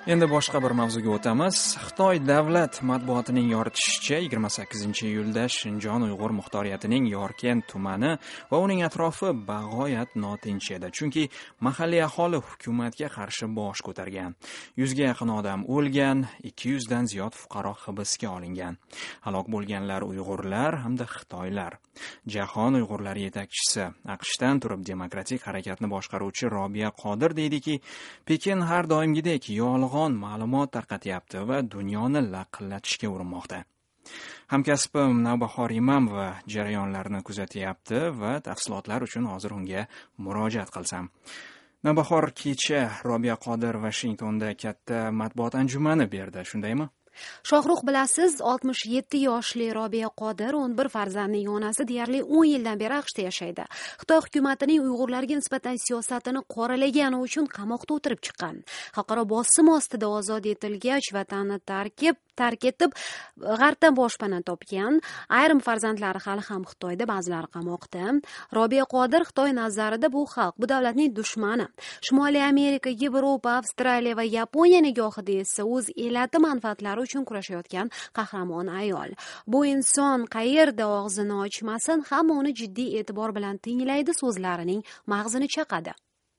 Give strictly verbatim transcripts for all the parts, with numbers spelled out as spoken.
Endi boshqa bir mavzuga o'tamiz. Xitoy davlat matbuotining yoritishicha yigirma sakkizinchi iyulda Shinjon Uyg'ur muxtoriyatining Yorken tumani va uning atrofi bag'oyat notinch edi. Chunki mahalliy aholi hukumatga qarshi bosh ko'targan. Yuzga yaqin odam o'lgan, ikki yuzdan ziyod fuqaro hibsga olingan. Halok bo'lganlar Uyg'urlar hamda Xitoylar. Jahon Uyg'urlari yetakchisi AQShdan turib demokratik harakatni boshqaruvchi Robiya Qodir deydiki, Pekin har doimgidek yolg'on ma'lumot tarqatyapti va dunyoni laqillatishga urinmoqda. Hamkasbim Navbahor Imamova jarayonlarni kuzatyapti va tafsilotlar uchun hozir unga murojaat qilsam. Navbahor, kecha Robiya Qodir Vashingtonda katta matbuot anjumani berdi, shundaymi? Shohruh, bilasiz, oltmish yetti yoshli Robiya Qodir o'n bir farzandning onasi deyarli o'n yildan beri AQShda yashaydi. Xitoy hukumatining Uyg'urlarga nisbatan siyosatini qoralagani uchun qamoqda o'tirib chiqqan. Xalqaro bosim ostida ozod etilgach, vatanni tark tark etib, g'arbdan boshpana topgan. Ayrim farzandlari hali ham Xitoyda, ba'zilari qamoqda. Robiya Qodir Xitoy nazarida bu xalq, bu davlatning dushmani. Shimoliy Amerika, Yevropa, Avstraliya va Yaponiya nigohida esa o'z elati manfaatlari uchun kurashayotgan qahramon ayol. Bu inson qayerda og'zini ochmasin, hamma uni jiddiy e'tibor bilan tinglaydi, so'zlarining mag'zini chaqadi.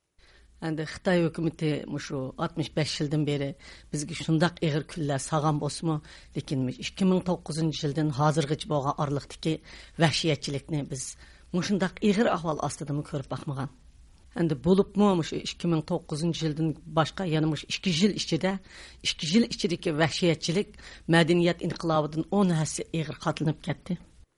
Endi Xitoy hukumati mushu oltmish besh yildan beri bizga shundaq ig'ir kunlar sog'an bo'lsa-mu, lekin ikki ming to'qqizinchi yildan hozirgacha bo'lgan oraliqdagi vahshiyatchilikni biz mushundaq ig'ir ahvol ostida ko'rib boqmagan. Endi bo'libmi mushu ikki ming to'qqizinchi yildan boshqa yana mush ikki yil ichida ikki yil ichidagi vahshiyatchilik madaniyat inqilobidan o'n hassa ig'ir qatlanib ketdi.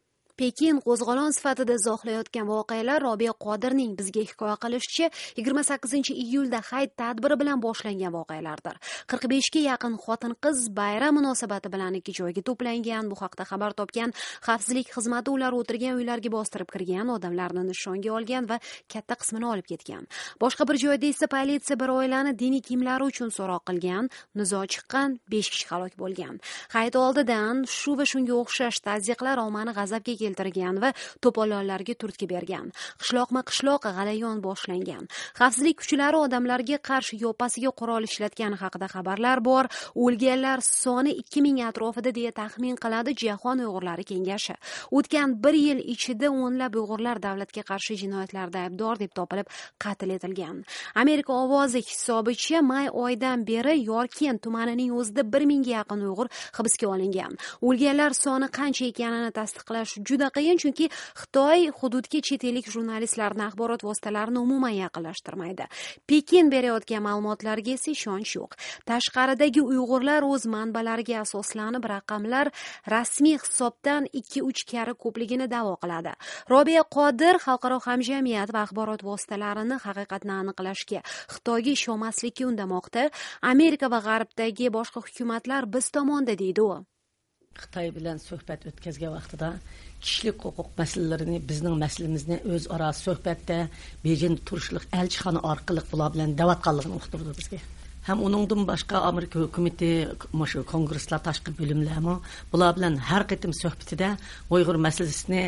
Pekin qo'zg'olon sifatida izohlayotgan voqealar Robiya Qodirning bizga hikoya qilishicha yigirma sakkizinchi iyulda hayit tadbiri bilan boshlangan voqealardir. qirq beshga yaqin xotin-qiz bayram munosabati bilan ikki joyga to'plangan. Bu haqda xabar topgan xavfsizlik xizmati ular o'tirgan uylarga bostirib kirgan, odamlarni nishonga olgan va katta qismini olib ketgan. Boshqa bir joyda esa politsiya bir oilani diniy kiyimlari uchun so'roq qilgan, nizo chiqqan, besh kishi halok bo'lgan. Hayit oldidan shu va shunga o'xshash tazyiqlar ommani g'azabga keltirgan va to'polonlarga turtki bergan. Qishloqma-qishloq g'alayon boshlangan. Xavfsizlik kuchlari odamlarga qarshi yoppasiga qurol ishlatgani haqida xabarlar bor. O'lganlar soni ikki ming atrofida deya taxmin qiladi Jahon Uyg'urlari kengashi. O'tgan bir yil ichida o'nlab Uyg'urlar davlatga qarshi jinoyatlarda aybdor deb topilib qatl etilgan. Amerika ovozi hisobicha may oyidan beri Yorken tumanining o'zida bir mingga yaqin Uyg'ur hibsga olingan. O'lganlar soni qancha ekanini tasdiqlash juda qiyin, chunki Xitoy hududga chet ellik jurnalistlarni, axborot vositalarini umuman yaqinlashtirmaydi. Pekin berayotgan ma'lumotlarga esa ishonch yo'q. Tashqaridagi Uyg'urlar o'z manbalariga asoslanib raqamlar rasmiy hisobdan ikki uch karra ko'pligini da'vo qiladi. Robiya Qodir xalqaro hamjamiyat va axborot vositalarini haqiqatni aniqlashga, Xitoyga ishonmaslikka undamoqda. Amerika va G'arbdagi boshqa hukumatlar biz tomonda, deydi u. Xitoy bilan suhbat o'tkazgan vaqtida kishilik huquq masalalarini, bizning masalamizni o'zaro suhbatda Bejinda turishliq elchixona orqali bular bilan davatqanligini uqtirdi bizga. Ham uningdan boshqa Amerika hukumati, shu kongresslar, tashqi bo'limlarmi bular bilan har qatim suhbatida Uyg'ur masalasini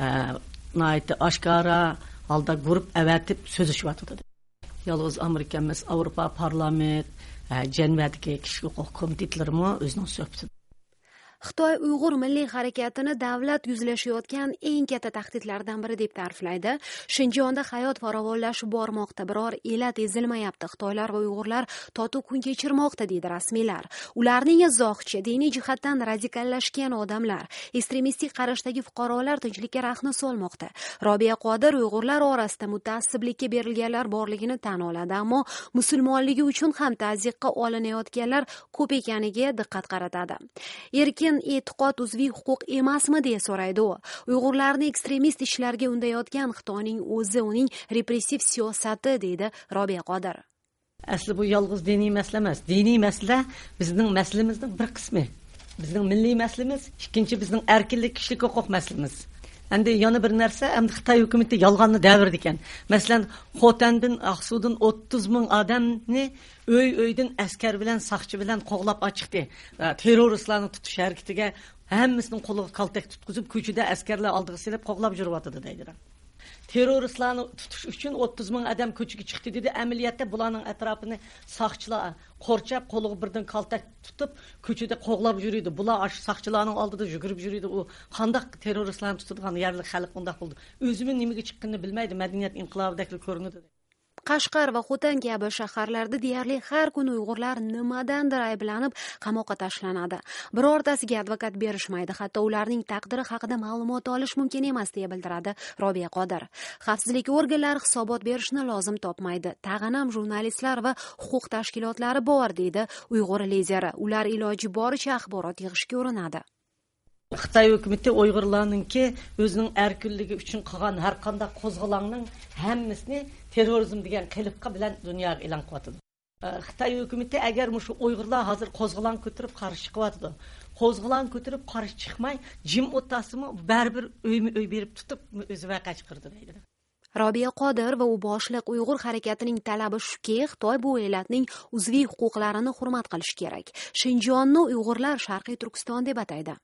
nihoyat oshkora holda guruh avatib so'zlashyotdi. Yolg'iz Amerika emas, Yevropa parlament, jamiyatdagi kishilik huquq komitetlarimi o'zining suhbatida Xitoy Uyg'ur milliy harakatini davlat yuzlashayotgan eng katta tahdidlardan biri deb ta'riflaydi. Shinjonda hayot farovonlashib bormoqda, biror elat ezilmayapti. Xitoylar va Uyg'urlar totuv kun kechirmoqda, deydi rasmiylar. Ularning izohicha, diniy jihatdan radikallashgan odamlar, ekstremistik qarashdagi fuqarolar tinchlikka rahna solmoqda. Robiya Qodir Uyg'urlar orasida mutaassiblikka berilganlar borligini tan oladi, ammo musulmonligi uchun ham tazyiqqa olinayotganlar ko'p ekaniga diqqat qaratadi. Erkin e'tiqod uzviy huquq emasmi deya so'raydi u. Uyg'urlarni ekstremist ishlarga undayotgan Xitoyning o'zi, uning repressiv siyosati, deydi Robiya Qodir. Asli bu yolg'iz diniy masala emas. Diniy masala bizning masalamizning bir qismi. Bizning milliy masalamiz, ikkinchi bizning erkinlik, kishilik huquq masalamiz. Endi yana bir narsa, endi Xitoy hukumati yolg'onni davrdi ekan. Masalan, Xotandan, Aqsudan o'ttiz ming odamni uy-uydan askar bilan, saqchi bilan qo'g'lab ochiqdi. Terroristlarni tutish harakatiga hammasini qo'liga kaltak tutqizib, ko'chada askarlar oldiga silib qo'g'lab yuribdi deydilar. terroristlarni tutish uchun o'ttiz ming odam ko'chaga chiqdi dedi. Amaliyotda bularning atrofini soqchilar qo'rchab, qo'liga birdan kaltak tutib, ko'chada qo'g'lab yuridi. Bular ash soqchilarning oldida yugurib yuridi. U qandaq terroristlarni tutadigan yerlik xalq undaq bo'ldi. O'zimi nimaga chiqqanini bilmaydi. Madaniyat inqilobidagi ko'rinadi. Qashqar va Xotan kabi shaharlarda deyarli har kuni Uyg'urlar nimadandir ayblanib qamoqqa tashlanadi. Birortasiga advokat berishmaydi, hatto ularning taqdiri haqida ma'lumot olish mumkin emas, deya bildiradi Robiya Qodir. Xavfsizlik organlari hisobot berishni lozim topmaydi. Tag'in ham jurnalistlar va huquq tashkilotlari bor, deydi Uyg'ur lideri. Ular iloji boricha axborot yig'ishga urinadi. Xitoy hukumati Uyg'urlarningki o'zining erkinligi uchun qilgan har qanday qo'zg'olonning hammasini terrorizm degan qilibqa bilan dunyoga e'lon qilyapti. Xitoy hukumati agar shu Uyg'urlar hozir qo'zg'olon ko'tarib qarshi chiqyapti, qo'zg'olon ko'tarib qarshi chiqmay, jim o'tasimi baribir uy-uy berib tutib o'zi vaqa chiqardi deydi. Robiya Qodir va u boshliq Uyg'ur harakatining talabi shuki, Xitoy bu elatning uzviy huquqlarini hurmat qilish kerak. Shinjonni Uyg'urlar Sharqiy Turkiston deb ataydi.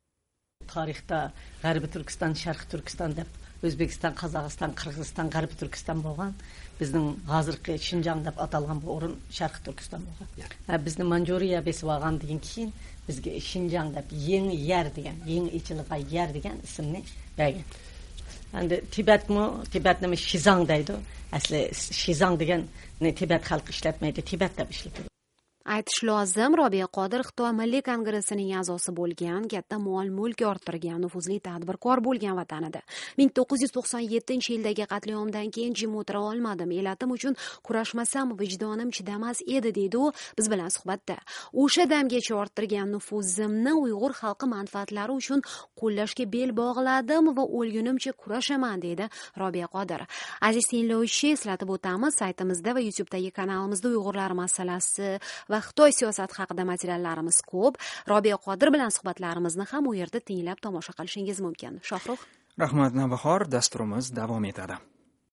Tarixda G'arbiy Turkiston, Sharqiy Turkiston deb O'zbekiston, Qozog'iston, Qirg'iziston, G'arbiy Turkiston bo'lgan. Bizning hozirgi Shinjong deb atalgan bu o'rin Sharqiy Turkiston bo'lgan. Ha, bizni Manjuriya besib olgandan keyin bizga Shinjong deb yangi yer degan, yangi ichilgan yer degan ismni bergan. Endi Tibetmi, Tibetni Shizang deydi. Asli Shizang degan Tibet xalqi ishlatmaydi, Tibet deb ishlatadi. Aytish lozim, Robiya Qodir Xitoy Milliy kongressining a'zosi bo'lgan, katta mol-mulk orttirgan, nufuzli tadbirkor bo'lgan vatanida. ming to'qqiz yuz to'qson yettinchi yildagi qatliamdan keyin jim o'tira olmadim. Elatim uchun kurashmasam vijdonim chidamas edi, deydi u biz bilan suhbatda. O'sha damgacha orttirgan nufuzimni Uyg'ur xalqi manfaatlari uchun qo'llashga bel bog'ladim va o'lgunimcha kurashaman, deydi Robiya Qodir. Aziz tinglovchi, eslatib o'tamiz, saytimizda va YouTube'dagi kanalimizda Uyg'urlar masalasi va Xitoy siyosati haqida materiallarimiz ko'p. Robiya Qodir bilan suhbatlarimizni ham u yerda tinglab tomosha qilishingiz mumkin. Shohrux. Rahmat Navbahor, dasturimiz davom etadi.